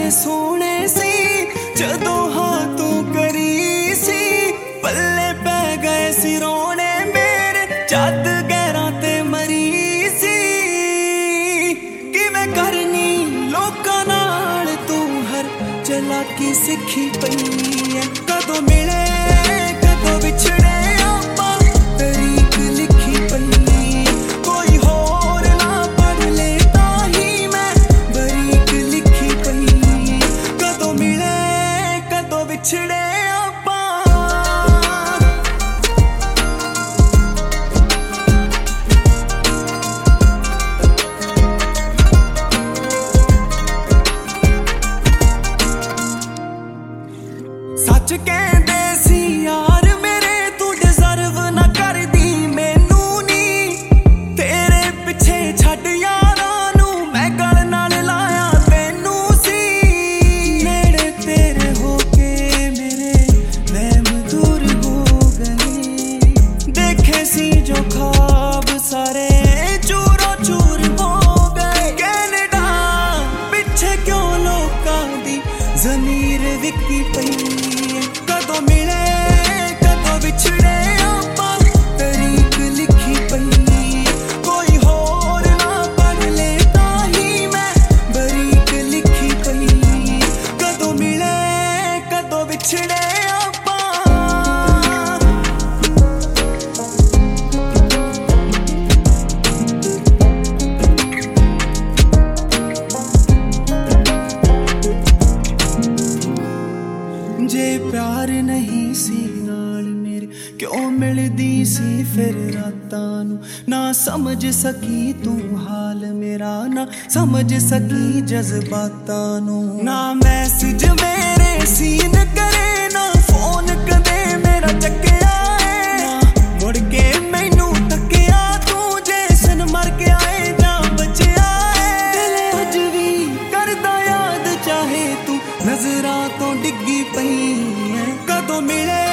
सोने सी जदों हाँ तू करी सी पल्ले पै गए सी रोने मेरे जद गैरां ते मरी सी किवें करनी लोकां नाल तू हर चलाकी सिखी पई है कदों मिले कदों विछड़े आपां तरीक लिखी पई कोई होर ना पढ़ ले ताही मैं बरीक लिखी पई कदों मिले कदों विछड़े आपां सच कहंदे सी यार मेरे तू डिजर्व ना करदी मैनू नी तेरे पिछे छड्ड यारां नू मैं गल नाल लाया तैनू सी नेड़े तेरे होके मेरे वहम दूर हो गए देखे सी जो ख्वाब सारे चूरो चूर हो गए कैनेडा पिछे क्यों लोकां दी ज़मीर विकी पई कदों मिले कदों विछड़े आपां तरीक लिखी पई कोई होर ना पढ़ ले ताही मैं बरीक लिखी पई कदों मिले कदों विछड़े आपां जे प्यार नहीं सी नाल मेरे क्यों मिलदी सी फिर रातां नू ना समझ सकी तू हाल मेरा ना समझ सकी जज्बातां नू ना मैसेज मेरे सीन करे ना फोन कदे मेरा चक्किया है मुड़ के मैनू तकिया तू जे सन मर के आए जां बचिया है दिल अज भी करदा याद चाहे तू नजरां तो डिग्गी पई है कदों मिले